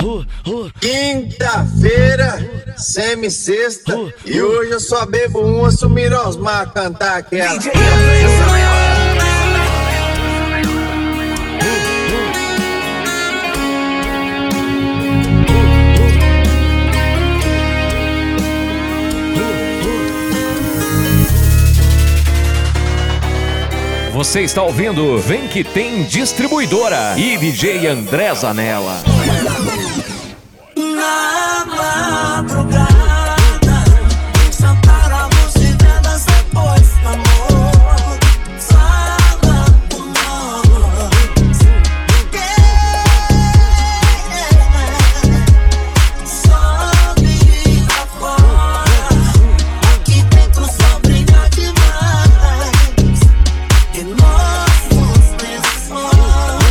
Quinta-feira, semi-sexta, e hoje eu só bebo uma, sumir Osmar cantar aquela. Você está ouvindo Vem Que Tem Distribuidora e DJ André Zanella. Na madrugada, sentávamos e vendas depois do amor. Fala com nós. Só brilha fora, aqui dentro só brilha demais. E nossos lençóis.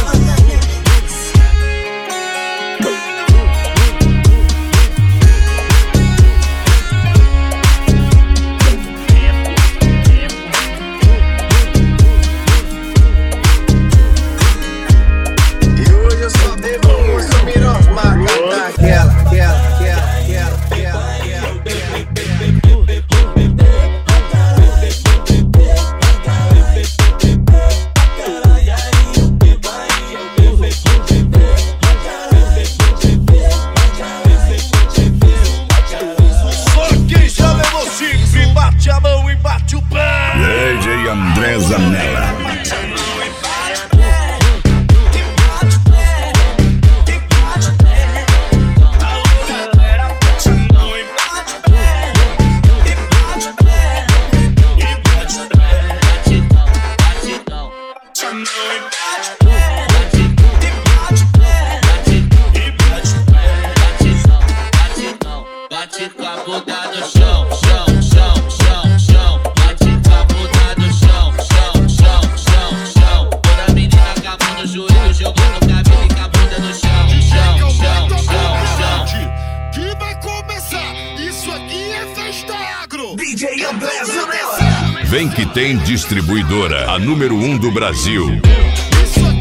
E hoje eu só bebo uma, sumir Osmar cantar aquela. Só quem já levou chifre, bate a mão e bate o pé. DJ André Zanella. Bate com a bunda no chão, chão, chão, chão, chão. Bate com a bunda no chão, chão, chão, chão, chão. Toda menina com a mão no joelho, jogando cabelo e com a bunda no chão, chão, chão, chão, chão. Que vai começar, isso aqui é festa agro. DJ André Zanella. Vem Que Tem Distribuidora, a número 1 do Brasil. Isso aqui